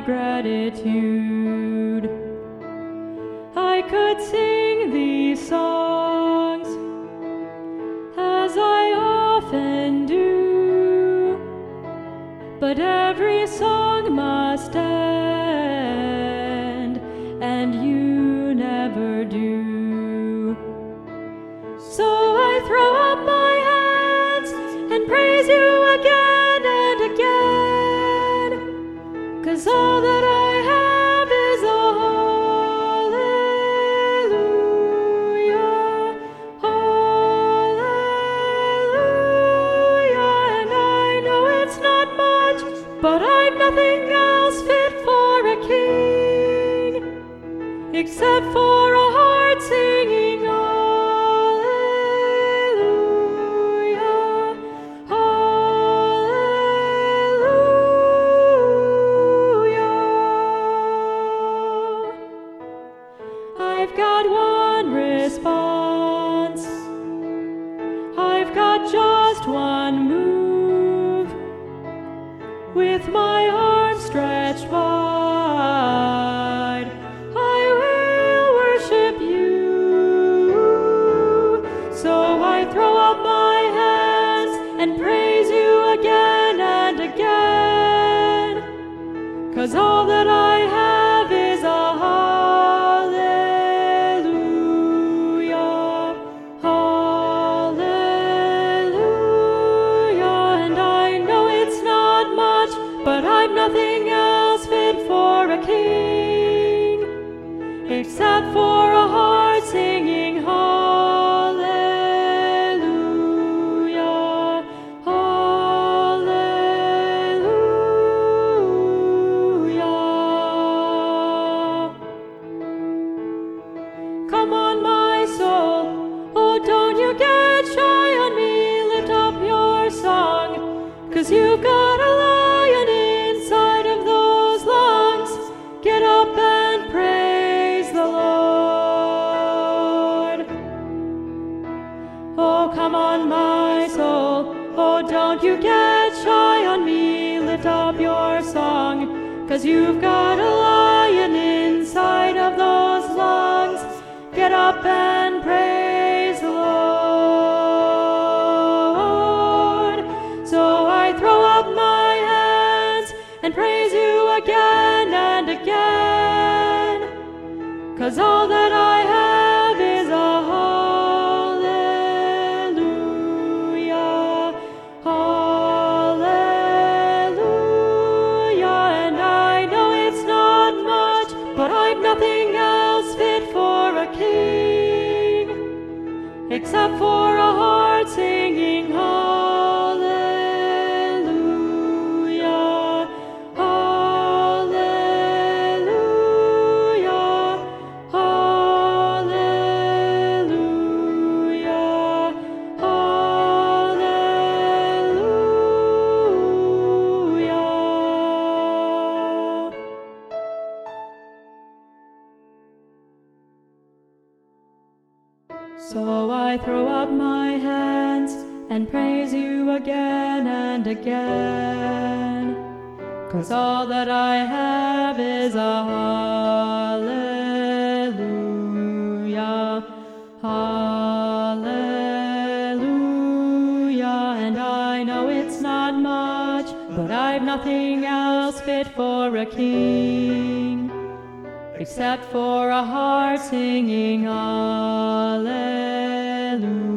gratitude. I could sing these songs as I often do, but every song must end, and you never do. So I throw up my hands and praise you again and again, 'cause all that I have is a hallelujah, hallelujah. And I know it's not much, but I've nothing else fit for a king, except for a heart singing hallelujah, hallelujah. I've got one response, I've got just one move, with my arms stretched wide, I will worship you. So I throw up my hands and praise you again and again, 'cause all that I have is a hallelujah, hallelujah. And I know it's not much, but I've nothing else fit for a king, except for a heart singing hallelujah, hallelujah. Come on, my soul, oh don't you get shy on me, lift up your song, 'cause you've got a lion inside of those lungs. Get up and praise the Lord. Oh, come on, my soul, oh don't you get shy on me, lift up your song, 'cause you've got a lion inside of those lungs. Get up and praise the Lord. So I throw up my hands and praise you again and again, 'cause all that I have is a hallelujah, hallelujah. And I know it's not much, but I've nothing else fit for a king, except for a heart singing hallelujah, hallelujah, hallelujah, hallelujah. So I throw up my hands and praise you again and again, 'cause all that I have is a hallelujah, hallelujah. And I know it's not much, but I've nothing else fit for a king, except for a heart singing hallelujah.